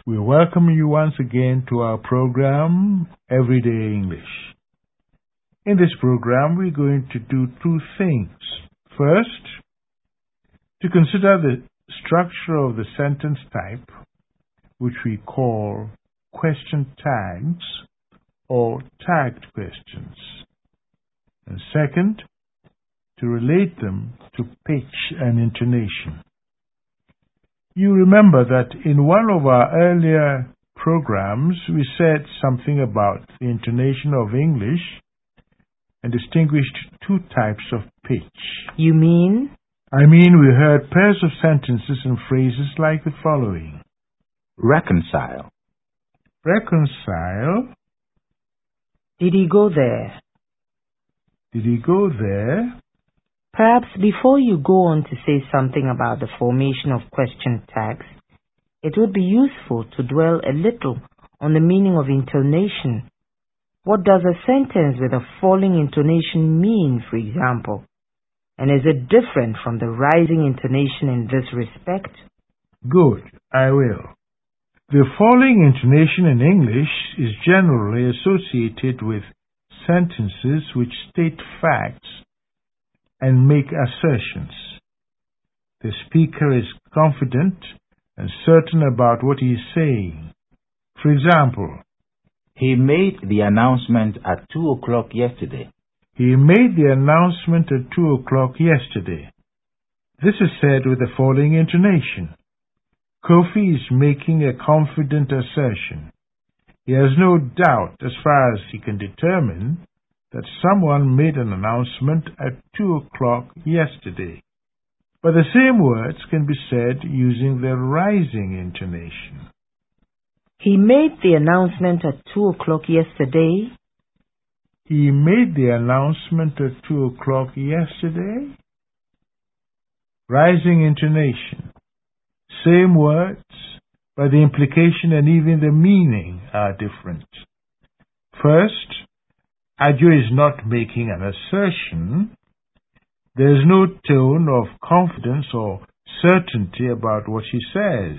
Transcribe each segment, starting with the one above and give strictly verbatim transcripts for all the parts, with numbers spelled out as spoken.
We welcome you once again to our program, Everyday English. In this program, we're going to do two things. First, to consider the structure of the sentence type, which we call question tags or tagged questions. And second, to relate them to pitch and intonation. You remember that in one of our earlier programs, we said something about the intonation of English and distinguished two types of pitch. You mean? I mean, we heard pairs of sentences and phrases like the following. Reconcile. Reconcile. Did he go there? Did he go there? Perhaps before you go on to say something about the formation of question tags, it would be useful to dwell a little on the meaning of intonation. What does a sentence with a falling intonation mean, for example? And is it different from the rising intonation in this respect? Good, I will. The falling intonation in English is generally associated with sentences which state facts and make assertions. The speaker is confident and certain about what he is saying. For example, he made the announcement at two o'clock yesterday. He made the announcement at two o'clock yesterday. This is said with a falling intonation. Kofi is making a confident assertion. He has no doubt, as far as he can determine, that someone made an announcement at two o'clock yesterday. But the same words can be said using the rising intonation. He made the announcement at two o'clock yesterday. He made the announcement at two o'clock yesterday. Rising intonation. Same words, but the implication and even the meaning are different. First, Ajo is not making an assertion. There is no tone of confidence or certainty about what she says.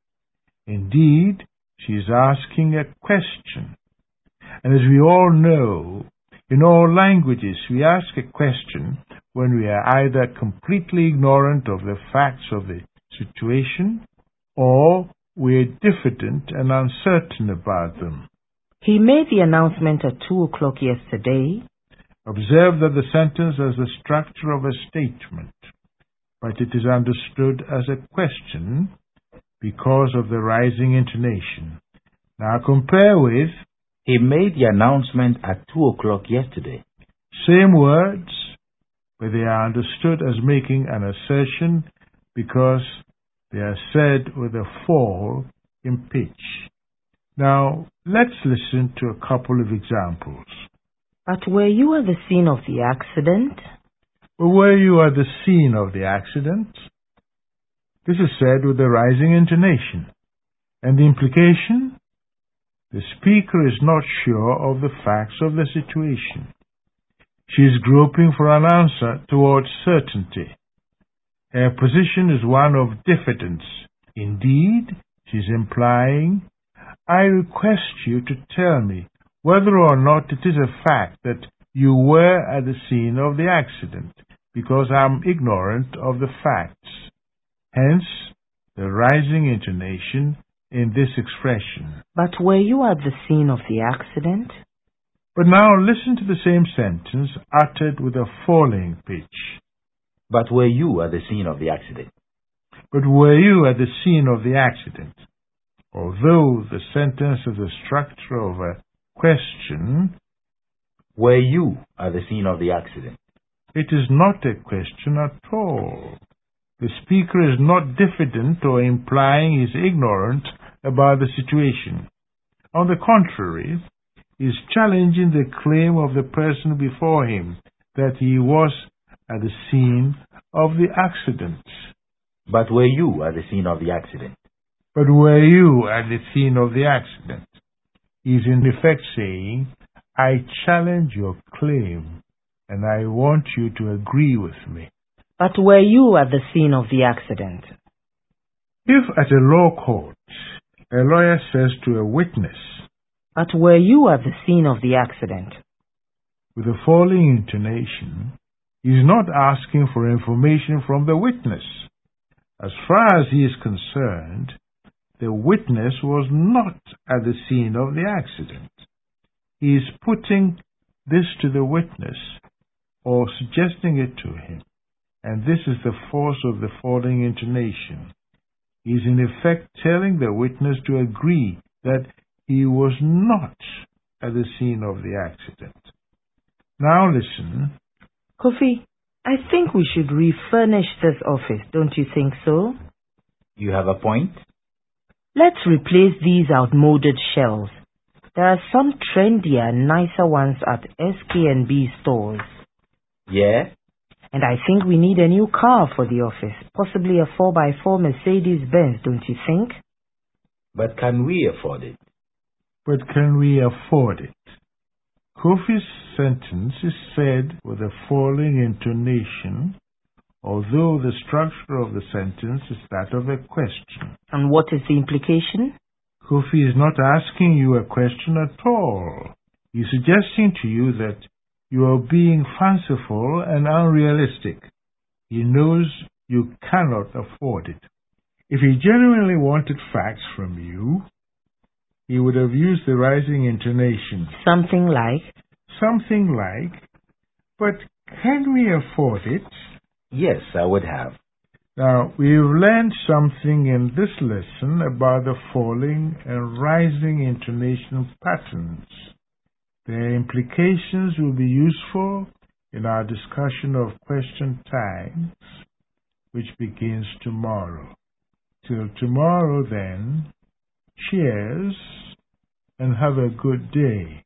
Indeed, she is asking a question. And as we all know, in all languages, we ask a question when we are either completely ignorant of the facts of the situation or we are diffident and uncertain about them. He made the announcement at two o'clock yesterday. Observe that the sentence has the structure of a statement, but it is understood as a question because of the rising intonation. Now compare with, he made the announcement at two o'clock yesterday. Same words, but they are understood as making an assertion because they are said with a fall in pitch. Now, let's listen to a couple of examples. But were you at the scene of the accident? Were you at the scene of the accident? This is said with a rising intonation. And the implication? The speaker is not sure of the facts of the situation. She is groping for an answer towards certainty. Her position is one of diffidence. Indeed, she is implying, I request you to tell me whether or not it is a fact that you were at the scene of the accident, because I am ignorant of the facts. Hence, the rising intonation in this expression. But were you at the scene of the accident? But now listen to the same sentence uttered with a falling pitch. But were you at the scene of the accident? But were you at the scene of the accident? Although the sentence has the structure of a question, were you at the scene of the accident? It is not a question at all. The speaker is not diffident or implying he is ignorant about the situation. On the contrary, he is challenging the claim of the person before him that he was at the scene of the accident. But were you at the scene of the accident? But were you at the scene of the accident? He is in effect saying, I challenge your claim, and I want you to agree with me. But were you at the scene of the accident? If at a law court, A lawyer says to a witness, "But were you at the scene of the accident?" With a falling intonation, he is not asking for information from the witness. As far as he is concerned, the witness was not at the scene of the accident. He is putting this to the witness or suggesting it to him, and this is the force of the falling intonation. He is in effect telling the witness to agree that he was not at the scene of the accident. Now listen. Kofi, I think we should refurnish this office, don't you think so? You have a point? Let's replace these outmoded shelves. There are some trendier, nicer ones at S K and B stores. Yeah? And I think we need a new car for the office, possibly a four by four Mercedes-Benz, don't you think? But can we afford it? But can we afford it? Kofi's sentence is said with a falling intonation, although the structure of the sentence is that of a question. And what is the implication? Kofi is not asking you a question at all. He is suggesting to you that you are being fanciful and unrealistic. He knows you cannot afford it. If he genuinely wanted facts from you, he would have used the rising intonation. Something like? Something like, but can we afford it? Yes, I would have. Now, we've learned something in this lesson about the falling and rising intonation patterns. Their implications will be useful in our discussion of question tags, which begins tomorrow. Till tomorrow, then, cheers and have a good day.